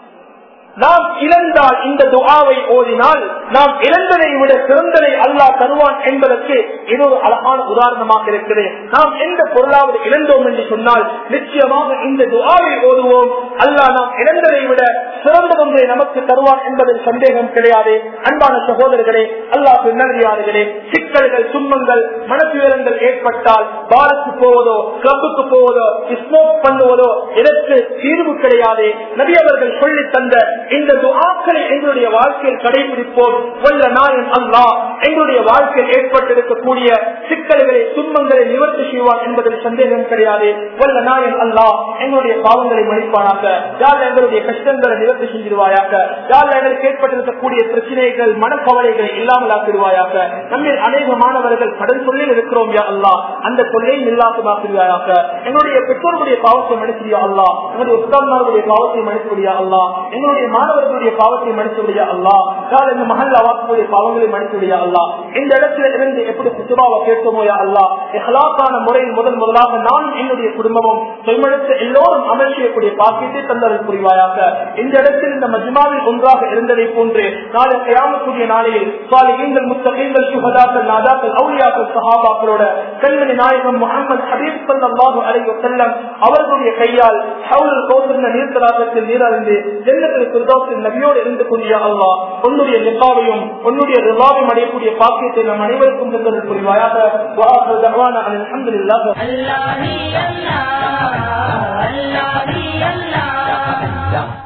நாம் இழந்தால் இந்த துஆவை ஓதினால் நாம் இழந்ததை விட சிறந்ததை அல்லாஹ் தருவான் என்பதற்கு இது ஒரு அழகான உதாரணமாக இருக்கிறது. நாம் எந்த பொருளாவது இழந்தோம் என்று சொன்னால் நிச்சயமாக இந்த துஆவை ஓதுவோம். அல்லாஹ் நாம் இழந்ததை விட சிறந்ததொன்றை நமக்கு தருவான் என்பதில் சந்தேகம் கிடையாது. அன்பான சகோதரர்களே, அல்லாஹ் நல்லடியார்களே, சிக்கல்கள், துன்பங்கள், மனத்துயரங்கள் ஏற்பட்டால் பாலுக்கு போவதோ, கிளப்புக்கு போவதோ, ஸ்மோக் பண்ணுவதோ இதற்கு தீர்வு கிடையாது. நபி அவர்கள் சொல்லி தந்த இந்த துஆக்களை எங்களுடைய வாழ்க்கையில் கடைபிடிப்போம். வல்ல நாயன் அல்லாஹ் எங்களுடைய வாழ்க்கையில் ஏற்பட்டிருக்கக்கூடிய சிக்கல்களை, துன்பங்களை நிவர்த்தி செய்வான் என்பதில் சந்தேகம் கிடையாது. வல்ல நாயன் அல்லாஹ் எங்களுடைய பாவங்களை மன்னிப்பானாக. யார் எங்களுடைய கஷ்டங்களை நிவர்த்தி செஞ்சிருவாயாக. யார் எங்களுக்கு ஏற்பட்டிருக்கக்கூடிய பிரச்சனைகள், மனக்கவலைகளை இல்லாமல் ஆக்கிடுவாயாக. நம்மில் அநேக மாணவர்கள் கடன் சொல்லில் இருக்கிறோம். யா அல்லாஹ், அந்த சொல்லையும் இல்லாமலாக்கிடுவாயாக. எங்களுடைய பெற்றோர்களுடைய பாவத்தை மன்னிச்சியா அல்லாஹ். எங்களுடைய உஸ்தாத்மார்களுடைய பாவத்தை மன்னிச்சியா அல்லாஹ். எங்களுடைய மாணவர்களுடைய பாவத்தை மன்னிச்சுவிடியா அல்லாஹ். இந்த மஹல்லா வாக்குடைய பாவங்களை மன்னிச்சுவிடியா அல்லாஹ். இந்த இடத்துல இருந்து எப்படி குத்துபாவை கேட்போமோ யா அல்லாஹ், இஹ்லாஸான முறையில் முதல் முதலாக நானும் என்னுடைய குடும்பமும் தொய்மடுத்த எல்லோரும் அமல் செய்யக்கூடிய பாக்கியத்தை தந்தர்கள் புரிவாயாக. இந்த இடத்தில் இந்த மஜ்மாவில் ஒன்றாக இருந்ததை போன்று நாளை கியாமத்துடைய நாளையில் சாலிஹீன்கள், முத்தகீன்கள், சுஹதாக்கள், நாதாக்கள், அவுலியாக்கள், சஹாபாக்களோட கண்மணி நாயகம் முஹம்மது ஹபீப் ஸல்லல்லாஹு அலைஹி வஸல்லம் அவர்களுடைய கையால் ஹவுலுல் கௌசர் நீர்த்தடாகத்தில் நீரறிந்து ஜன்னத்துல் ஃபிர்தௌஸில் நபியோடு இருந்து கொண்டியா அல்லாஹ், உன்னுடைய லிகாவையும் உன்னுடைய ரிலாவையும் அடையக்கூடிய பாக்கியத்தை நம் அனைவருக்கும் தந்தர்கள் புரிவாயாக. வ ஆகிரு தஅவானா அல்ஹம்துலில்லாஹ். அல்லாஹ் அல்லாஹ் அல்லாஹ் அல்லாஹ்.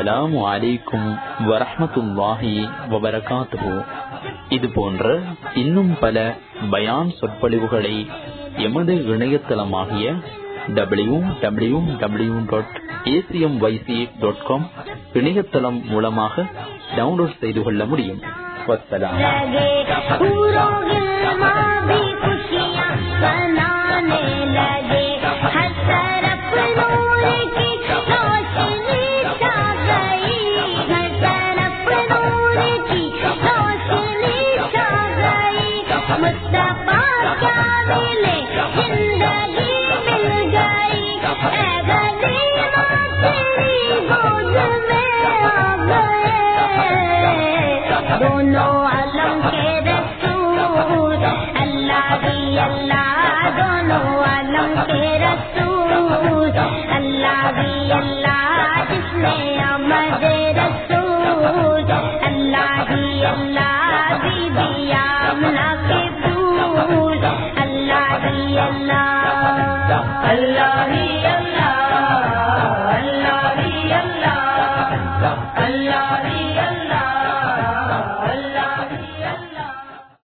அஸ்ஸலாமு அலைக்கும் வரஹ்மத்துல்லாஹி வபரகாத்துஹு. இது போன்ற இன்னும் பல பயான் சொற்பொழிவுகளை எமது இணையதளமாகிய W W W dot ACM YC dot com இணையதளம் மூலமாக டவுன்லோட் செய்து கொள்ள முடியும். வஸ்ஸலாம். दोनों आलम के रसूल अल्लाह ही अल्लाह, दोनों आलम के रसूल अल्लाह ही अल्लाह, जिसने आमद रसूल अल्लाह ही अल्लाह, बीबी आमना के फूल अल्लाह ही अल्लाह, अल्लाह ही अल्लाह।